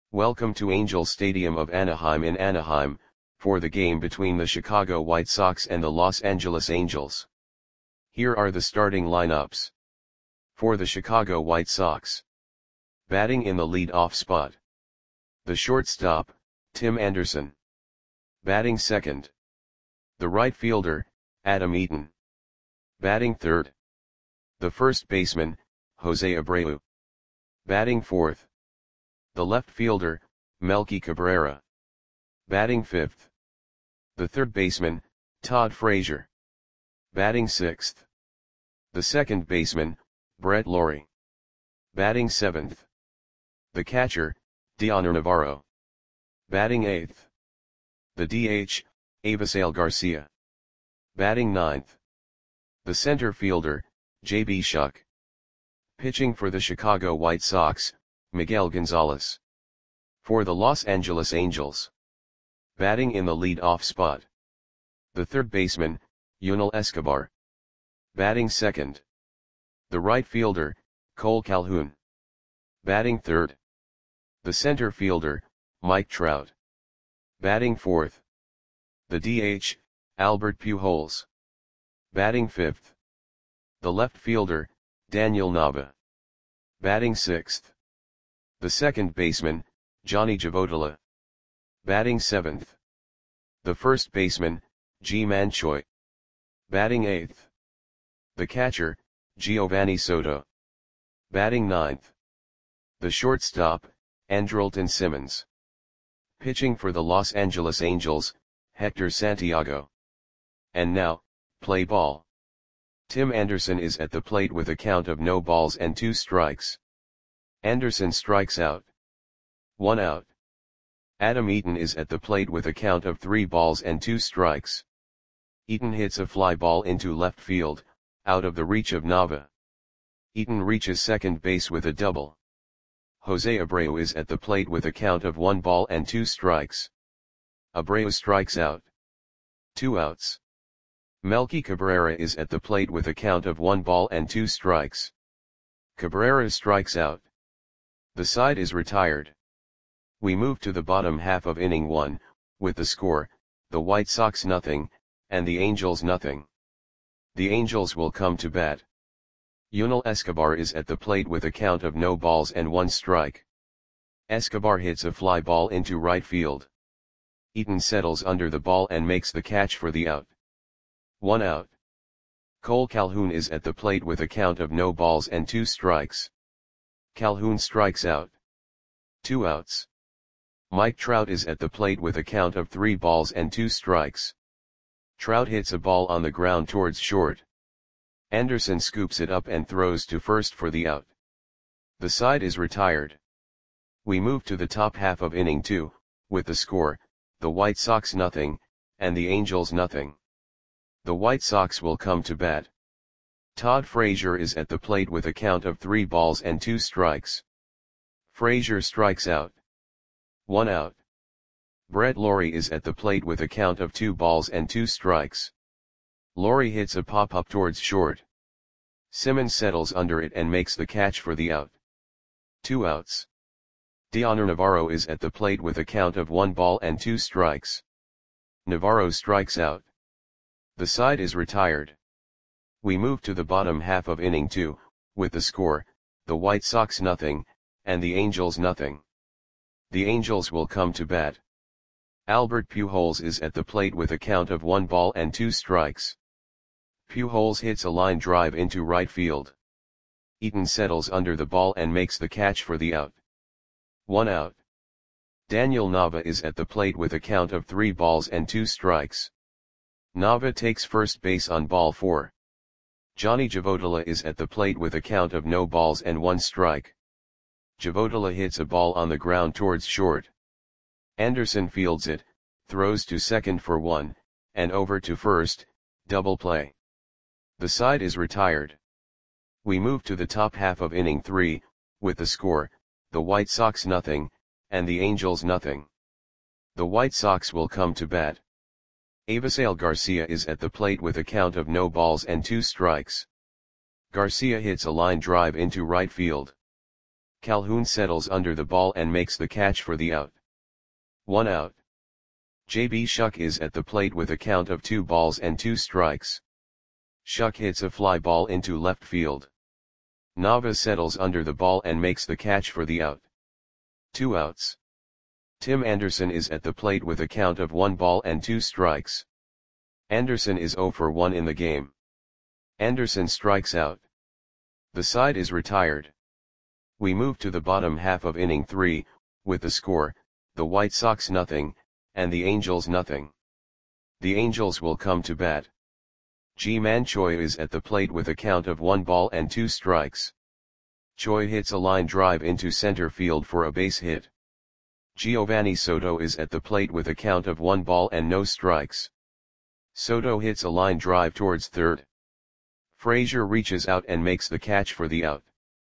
Welcome to Angels Stadium of Anaheim in Anaheim, for the game between the Chicago White Sox and the Los Angeles Angels. Here are the starting lineups. For the Chicago White Sox. Batting in the lead-off spot. The shortstop, Tim Anderson. Batting second. The right fielder, Adam Eaton. Batting third. The first baseman, Jose Abreu. Batting fourth. The left fielder, Melky Cabrera. Batting fifth. The third baseman, Todd Frazier. Batting sixth. The second baseman, Brett Lawrie. Batting seventh. The catcher, Dioner Navarro. Batting eighth. The DH, Avisail Garcia. Batting ninth. The center fielder, J.B. Shuck. Pitching for the Chicago White Sox, Miguel Gonzalez. For the Los Angeles Angels. Batting in the lead-off spot. The third baseman, Yunel Escobar. Batting second. The right fielder, Cole Calhoun. Batting third. The center fielder, Mike Trout. Batting fourth. The DH, Albert Pujols. Batting fifth. The left fielder, Daniel Nava. Batting sixth. The second baseman, Johnny Javotila. Batting seventh. The first baseman, Ji-Man Choi. Batting eighth. The catcher, Giovanni Soto. Batting ninth. The shortstop, Andrelton Simmons. Pitching for the Los Angeles Angels, Hector Santiago. And now, play ball. Tim Anderson is at the plate with a count of no balls and 2 strikes. Anderson strikes out. 1 out. Adam Eaton is at the plate with a count of 3 balls and 2 strikes. Eaton hits a fly ball into left field, out of the reach of Nava. Eaton reaches second base with a double. Jose Abreu is at the plate with a count of 1 ball and 2 strikes. Abreu strikes out. 2 outs. Melky Cabrera is at the plate with a count of 1 ball and 2 strikes. Cabrera strikes out. The side is retired. We move to the bottom half of inning 1, with the score, the White Sox 0, and the Angels 0. The Angels will come to bat. Yunel Escobar is at the plate with a count of no balls and 1 strike. Escobar hits a fly ball into right field. Eaton settles under the ball and makes the catch for the out. 1 out. Cole Calhoun is at the plate with a count of no balls and 2 strikes. Calhoun strikes out. 2 outs. Mike Trout is at the plate with a count of 3 balls and 2 strikes. Trout hits a ball on the ground towards short. Anderson scoops it up and throws to first for the out. The side is retired. We move to the top half of inning 2, with the score, the White Sox 0, and the Angels 0. The White Sox will come to bat. Todd Frazier is at the plate with a count of 3 balls and 2 strikes. Frazier strikes out. 1 out. Brett Lawrie is at the plate with a count of 2 balls and 2 strikes. Lawrie hits a pop-up towards short. Simmons settles under it and makes the catch for the out. 2 outs. Dioner Navarro is at the plate with a count of 1 ball and 2 strikes. Navarro strikes out. The side is retired. We move to the bottom half of inning 2, with the score, the White Sox 0, and the Angels 0. The Angels will come to bat. Albert Pujols is at the plate with a count of 1 ball and 2 strikes. Pujols hits a line drive into right field. Eaton settles under the ball and makes the catch for the out. 1 out. Daniel Nava is at the plate with a count of 3 balls and 2 strikes. Nava takes first base on ball 4. Johnny Javotila is at the plate with a count of no balls and 1 strike. Javotila hits a ball on the ground towards short. Anderson fields it, throws to second for 1, and over to first, double play. The side is retired. We move to the top half of inning 3, with the score, the White Sox 0, and the Angels 0. The White Sox will come to bat. Avisail Garcia is at the plate with a count of no balls and 2 strikes. Garcia hits a line drive into right field. Calhoun settles under the ball and makes the catch for the out. 1 out. JB Shuck is at the plate with a count of 2 balls and 2 strikes. Shuck hits a fly ball into left field. Nava settles under the ball and makes the catch for the out. 2 outs. Tim Anderson is at the plate with a count of 1 ball and 2 strikes. Anderson is 0 for 1 in the game. Anderson strikes out. The side is retired. We move to the bottom half of inning 3, with the score, the White Sox nothing, and the Angels nothing. The Angels will come to bat. Ji-Man Choi is at the plate with a count of 1 ball and 2 strikes. Choi hits a line drive into center field for a base hit. Giovanni Soto is at the plate with a count of 1 ball and no strikes. Soto hits a line drive towards third. Frazier reaches out and makes the catch for the out.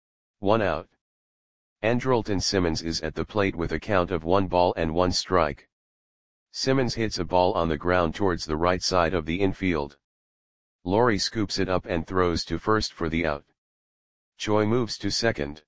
1 out. Andrelton Simmons is at the plate with a count of 1 ball and 1 strike. Simmons hits a ball on the ground towards the right side of the infield. Laurie scoops it up and throws to first for the out. Choi moves to second.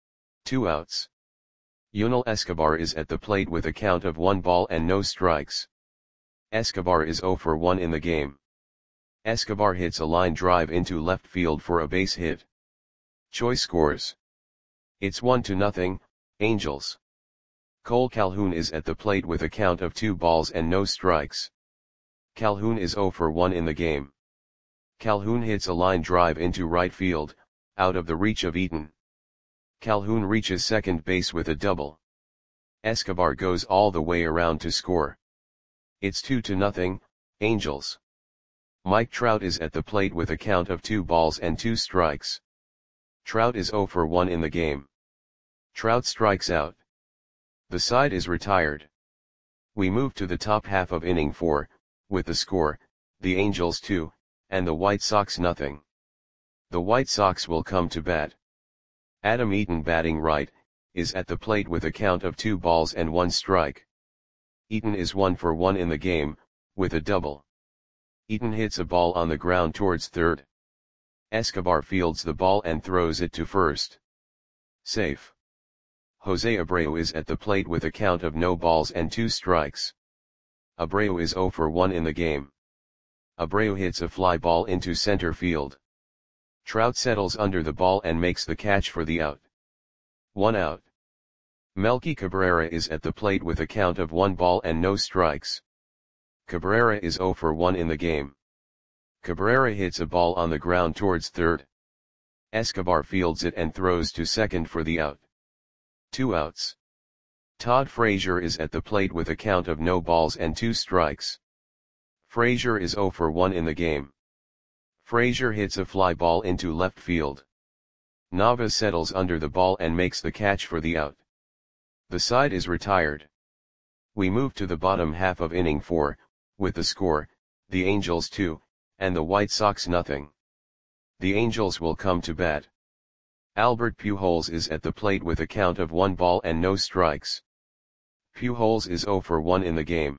2 outs. Yunel Escobar is at the plate with a count of 1 ball and no strikes. Escobar is 0 for 1 in the game. Escobar hits a line drive into left field for a base hit. Choi scores. It's 1-0, Angels. Cole Calhoun is at the plate with a count of 2 balls and no strikes. Calhoun is 0 for 1 in the game. Calhoun hits a line drive into right field, out of the reach of Eaton. Calhoun reaches second base with a double. Escobar goes all the way around to score. It's 2-0, Angels. Mike Trout is at the plate with a count of 2 balls and 2 strikes. Trout is 0 for 1 in the game. Trout strikes out. The side is retired. We move to the top half of inning 4, with the score, the Angels 2, and the White Sox nothing. The White Sox will come to bat. Adam Eaton, batting right, is at the plate with a count of 2 balls and 1 strike. Eaton is 1 for 1 in the game, with a double. Eaton hits a ball on the ground towards third. Escobar fields the ball and throws it to first. Safe. Jose Abreu is at the plate with a count of no balls and 2 strikes. Abreu is 0 for 1 in the game. Abreu hits a fly ball into center field. Trout settles under the ball and makes the catch for the out. 1 out. Melky Cabrera is at the plate with a count of 1 ball and no strikes. Cabrera is 0 for 1 in the game. Cabrera hits a ball on the ground towards third. Escobar fields it and throws to second for the out. 2 outs. Todd Frazier is at the plate with a count of no balls and 2 strikes. Frazier is 0 for 1 in the game. Frazier hits a fly ball into left field. Nava settles under the ball and makes the catch for the out. The side is retired. We move to the bottom half of inning 4, with the score, the Angels 2, and the White Sox nothing. The Angels will come to bat. Albert Pujols is at the plate with a count of 1 ball and no strikes. Pujols is 0 for 1 in the game.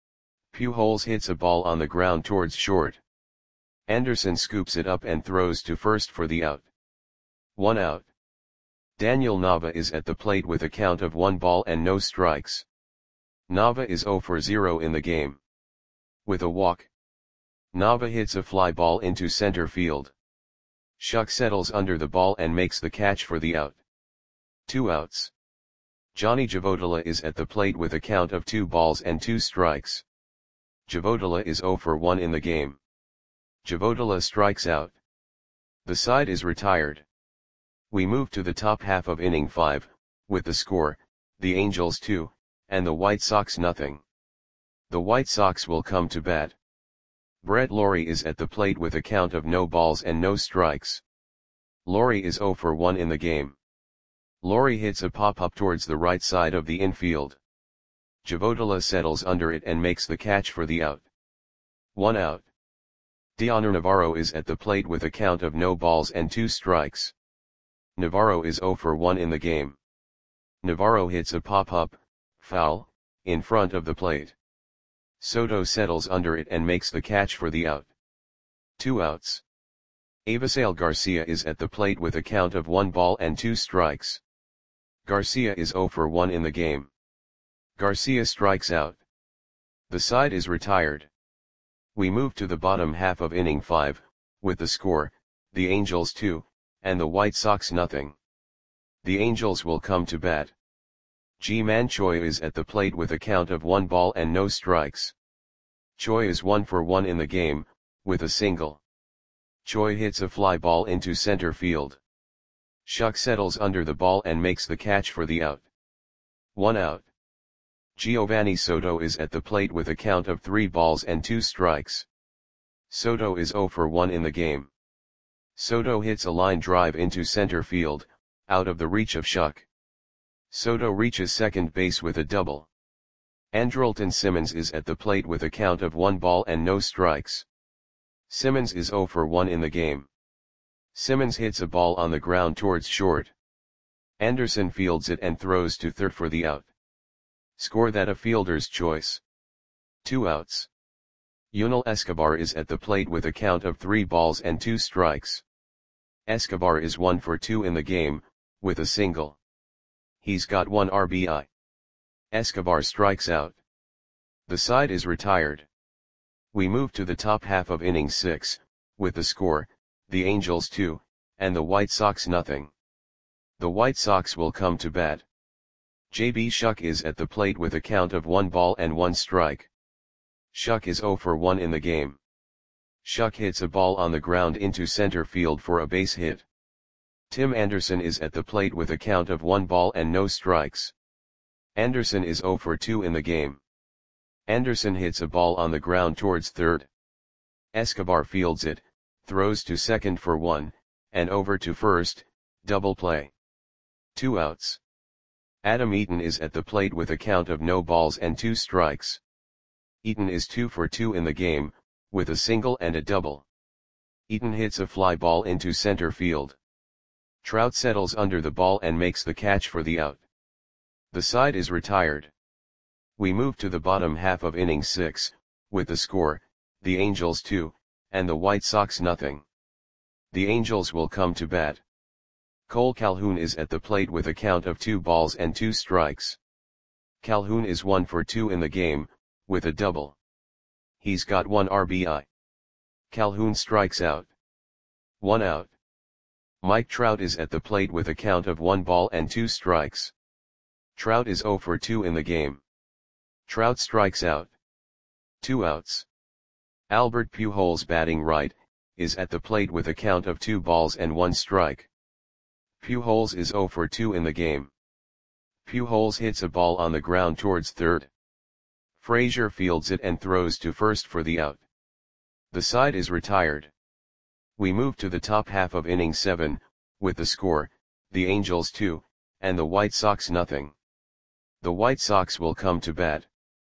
Pujols hits a ball on the ground towards short. Anderson scoops it up and throws to first for the out. 1 out. Daniel Nava is at the plate with a count of 1 ball and no strikes. Nava is 0 for 0 in the game. With a walk. Nava hits a fly ball into center field. Shuck settles under the ball and makes the catch for the out. 2 outs. Johnny Javodala is at the plate with a count of 2 balls and 2 strikes. Javodala is 0 for 1 in the game. Javodala strikes out. The side is retired. We move to the top half of inning 5, with the score, the Angels 2, and the White Sox nothing. The White Sox will come to bat. Brett Lawrie is at the plate with a count of no balls and no strikes. Lawrie is 0 for 1 in the game. Lawrie hits a pop-up towards the right side of the infield. Javodala settles under it and makes the catch for the out. 1 out. Dioner Navarro is at the plate with a count of no balls and 2 strikes. Navarro is 0 for 1 in the game. Navarro hits a pop-up, foul, in front of the plate. Soto settles under it and makes the catch for the out. 2 outs. Avisail Garcia is at the plate with a count of 1 ball and 2 strikes. Garcia is 0 for 1 in the game. Garcia strikes out. The side is retired. We move to the bottom half of inning 5, with the score, the Angels 2, and the White Sox nothing. The Angels will come to bat. Ji-Man Choi is at the plate with a count of 1 ball and no strikes. Choi is 1 for 1 in the game, with a single. Choi hits a fly ball into center field. Shuck settles under the ball and makes the catch for the out. 1 out. Giovanni Soto is at the plate with a count of 3 balls and 2 strikes. Soto is 0 for 1 in the game. Soto hits a line drive into center field, out of the reach of Shuck. Soto reaches second base with a double. Andrelton Simmons is at the plate with a count of 1 ball and no strikes. Simmons is 0 for 1 in the game. Simmons hits a ball on the ground towards short. Anderson fields it and throws to third for the out. Score that a fielder's choice. 2 outs. Yunel Escobar is at the plate with a count of 3 balls and 2 strikes. Escobar is 1 for 2 in the game, with a single. He's got 1 RBI. Escobar strikes out. The side is retired. We move to the top half of inning 6, with the score, the Angels 2, and the White Sox nothing. The White Sox will come to bat. J.B. Shuck is at the plate with a count of 1 ball and 1 strike. Shuck is 0 for 1 in the game. Shuck hits a ball on the ground into center field for a base hit. Tim Anderson is at the plate with a count of 1 ball and no strikes. Anderson is 0 for 2 in the game. Anderson hits a ball on the ground towards third. Escobar fields it, throws to second for 1, and over to first, double play. 2 outs. Adam Eaton is at the plate with a count of no balls and 2 strikes. Eaton is 2 for 2 in the game, with a single and a double. Eaton hits a fly ball into center field. Trout settles under the ball and makes the catch for the out. The side is retired. We move to the bottom half of inning 6, with the score, the Angels 2, and the White Sox nothing. The Angels will come to bat. Cole Calhoun is at the plate with a count of 2 balls and 2 strikes. Calhoun is 1 for 2 in the game, with a double. He's got 1 RBI. Calhoun strikes out. 1 out. Mike Trout is at the plate with a count of 1 ball and 2 strikes. Trout is 0 for 2 in the game. Trout strikes out. 2 outs. Albert Pujols batting right, is at the plate with a count of 2 balls and 1 strike. Pujols is 0 for 2 in the game. Pujols hits a ball on the ground towards third. Frazier fields it and throws to first for the out. The side is retired. We move to the top half of inning 7, with the score, the Angels 2, and the White Sox nothing. The White Sox will come to bat.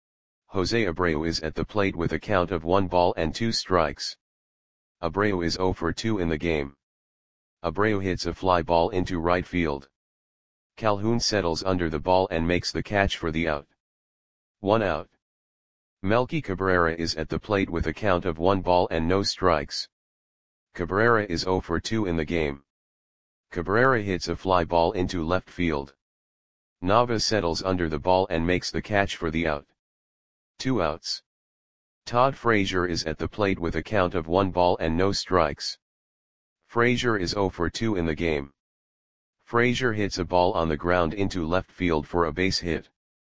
Jose Abreu is at the plate with a count of 1 ball and 2 strikes. Abreu is 0 for 2 in the game. Abreu hits a fly ball into right field. Calhoun settles under the ball and makes the catch for the out. 1 out. Melky Cabrera is at the plate with a count of 1 ball and no strikes. Cabrera is 0 for 2 in the game. Cabrera hits a fly ball into left field. Nava settles under the ball and makes the catch for the out. 2 outs. Todd Frazier is at the plate with a count of 1 ball and no strikes. Frazier is 0 for 2 in the game. Frazier hits a ball on the ground into left field for a base hit.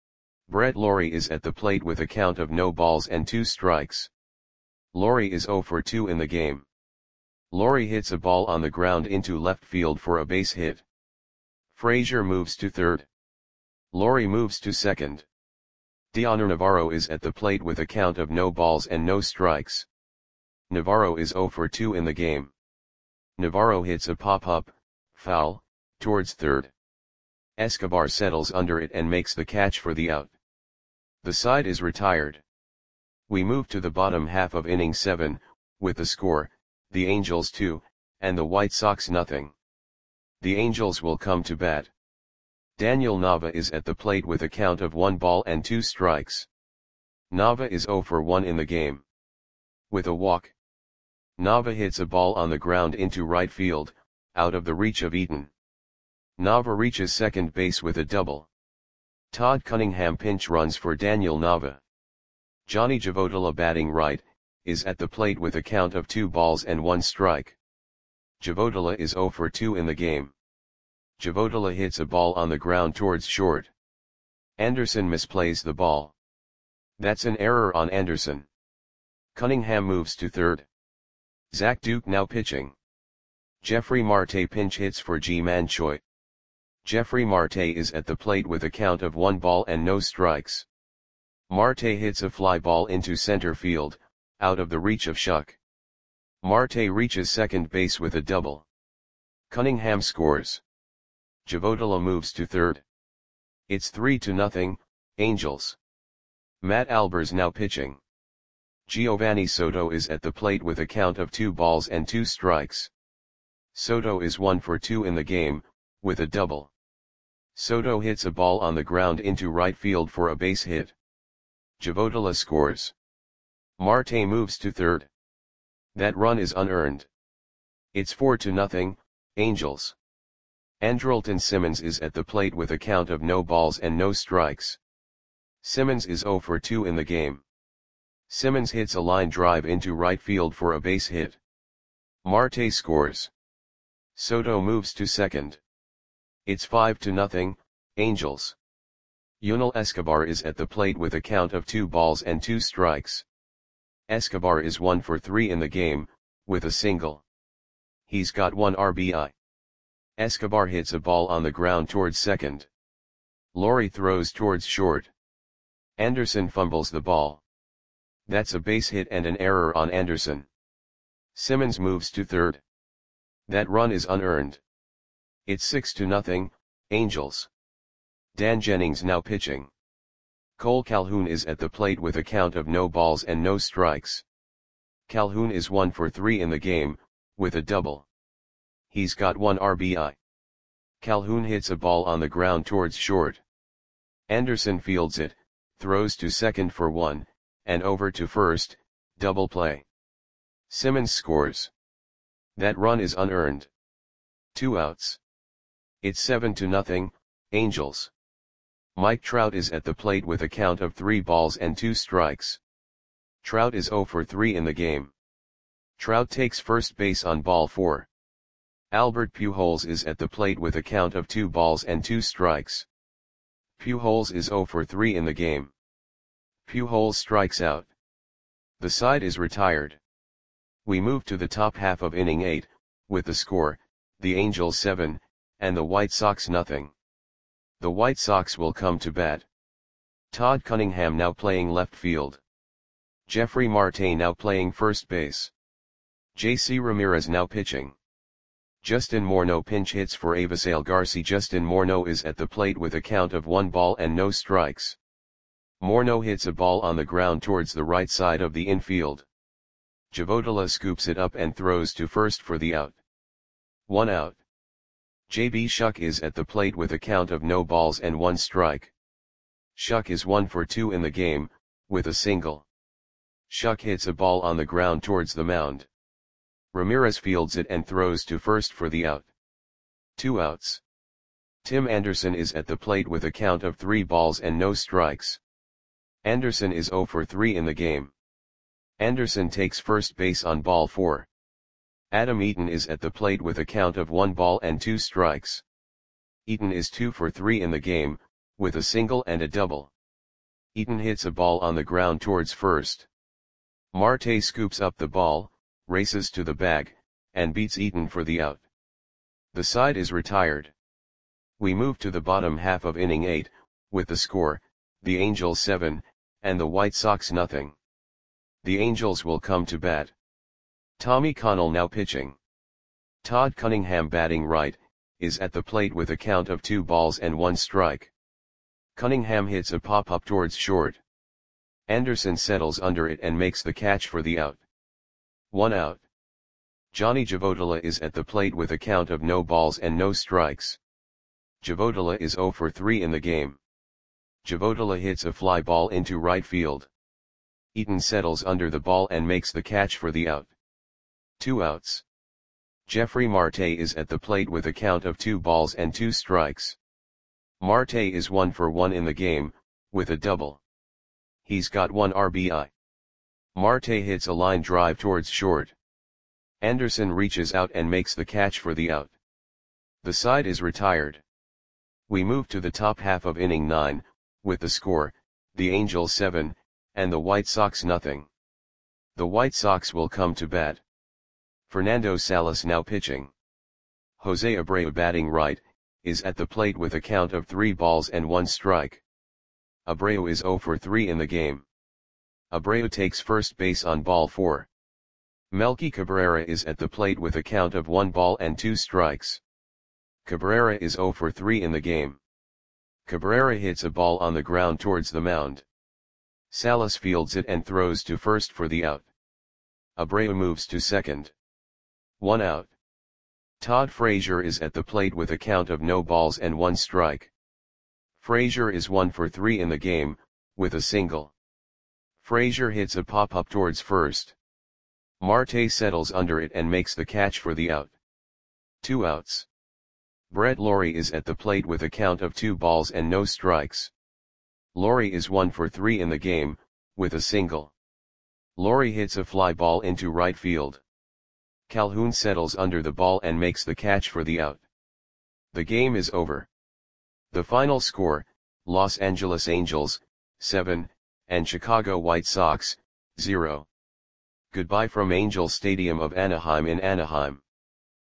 Brett Lawrie is at the plate with a count of no balls and 2 strikes. Lawrie is 0 for 2 in the game. Lawrie hits a ball on the ground into left field for a base hit. Frazier moves to third. Lawrie moves to second. Dioner Navarro is at the plate with a count of no balls and no strikes. Navarro is 0 for 2 in the game. Navarro hits a pop-up, foul, towards third. Escobar settles under it and makes the catch for the out. The side is retired. We move to the bottom half of inning 7, with the score, the Angels 2, and the White Sox nothing. The Angels will come to bat. Daniel Nava is at the plate with a count of 1 ball and 2 strikes. Nava is 0 for 1 in the game. With a walk. Nava hits a ball on the ground into right field, out of the reach of Eaton. Nava reaches second base with a double. Todd Cunningham pinch runs for Daniel Nava. Johnny Javotola batting right, is at the plate with a count of 2 balls and 1 strike. Javotola is 0 for 2 in the game. Javotola hits a ball on the ground towards short. Anderson misplays the ball. That's an error on Anderson. Cunningham moves to third. Zach Duke now pitching. Jeffrey Marte pinch hits for Ji-Man Choi. Jeffrey Marte is at the plate with a count of 1 ball and no strikes. Marte hits a fly ball into center field, out of the reach of Shuck. Marte reaches second base with a double. Cunningham scores. Javotola moves to third. It's 3-0, Angels. Matt Albers now pitching. Giovanni Soto is at the plate with a count of 2 balls and 2 strikes. Soto is 1 for 2 in the game, with a double. Soto hits a ball on the ground into right field for a base hit. Javotola scores. Marte moves to third. That run is unearned. It's 4-0, Angels. Andrelton Simmons is at the plate with a count of no balls and no strikes. Simmons is 0 for 2 in the game. Simmons hits a line drive into right field for a base hit. Marte scores. Soto moves to second. It's 5-0, Angels. Yunel Escobar is at the plate with a count of 2 balls and 2 strikes. Escobar is 1 for 3 in the game, with a single. He's got 1 RBI. Escobar hits a ball on the ground towards second. Laurie throws towards short. Anderson fumbles the ball. That's a base hit and an error on Anderson. Simmons moves to third. That run is unearned. It's 6-0, Angels. Dan Jennings now pitching. Cole Calhoun is at the plate with a count of no balls and no strikes. Calhoun is 1 for 3 in the game, with a double. He's got 1 RBI. Calhoun hits a ball on the ground towards short. Anderson fields it, throws to second for 1, and over to first, double play. Simmons scores. That run is unearned. 2 outs. It's 7-0, Angels. Mike Trout is at the plate with a count of 3 balls and 2 strikes. Trout is 0 for 3 in the game. Trout takes first base on ball 4. Albert Pujols is at the plate with a count of 2 balls and 2 strikes. Pujols is 0 for 3 in the game. Pujols strikes out. The side is retired. We move to the top half of inning 8, with the score, the Angels 7, and the White Sox nothing. The White Sox will come to bat. Todd Cunningham now playing left field. Jeffrey Marte now playing first base. J.C. Ramirez now pitching. Justin Morneau pinch hits for Avisail Garcia. Justin Morneau is at the plate with a count of 1 ball and no strikes. Morneau hits a ball on the ground towards the right side of the infield. Javotola scoops it up and throws to first for the out. 1 out. J.B. Shuck is at the plate with a count of no balls and 1 strike. Shuck is 1 for 2 in the game, with a single. Shuck hits a ball on the ground towards the mound. Ramirez fields it and throws to first for the out. 2 outs. Tim Anderson is at the plate with a count of 3 balls and no strikes. Anderson is 0 for 3 in the game. Anderson takes first base on ball 4. Adam Eaton is at the plate with a count of 1 ball and 2 strikes. Eaton is 2 for 3 in the game, with a single and a double. Eaton hits a ball on the ground towards first. Marte scoops up the ball, races to the bag, and beats Eaton for the out. The side is retired. We move to the bottom half of inning 8, with the score, the Angels 7, and the White Sox nothing. The Angels will come to bat. Tommy Connell now pitching. Todd Cunningham batting right, is at the plate with a count of 2 balls and 1 strike. Cunningham hits a pop-up towards short. Anderson settles under it and makes the catch for the out. 1 out. Johnny Javotola is at the plate with a count of no balls and no strikes. Javotola is 0 for 3 in the game. Javotola hits a fly ball into right field. Eaton settles under the ball and makes the catch for the out. 2 outs. Jeffrey Marte is at the plate with a count of 2 balls and 2 strikes. Marte is 1 for 1 in the game, with a double. He's got 1 RBI. Marte hits a line drive towards short. Anderson reaches out and makes the catch for the out. The side is retired. We move to the top half of inning 9, with the score, the Angels 7, and the White Sox nothing. The White Sox will come to bat. Fernando Salas now pitching. Jose Abreu batting right, is at the plate with a count of 3 balls and 1 strike. Abreu is 0 for 3 in the game. Abreu takes first base on ball 4. Melky Cabrera is at the plate with a count of 1 ball and 2 strikes. Cabrera is 0 for 3 in the game. Cabrera hits a ball on the ground towards the mound. Salas fields it and throws to first for the out. Abreu moves to second. 1 out. Todd Frazier is at the plate with a count of no balls and 1 strike. Frazier is 1 for 3 in the game, with a single. Frazier hits a pop-up towards first. Marte settles under it and makes the catch for the out. 2 outs. Brett Lawrie is at the plate with a count of 2 balls and no strikes. Lawrie is 1 for 3 in the game, with a single. Lawrie hits a fly ball into right field. Calhoun settles under the ball and makes the catch for the out. The game is over. The final score, Los Angeles Angels, 7, and Chicago White Sox, 0. Goodbye from Angel Stadium of Anaheim in Anaheim.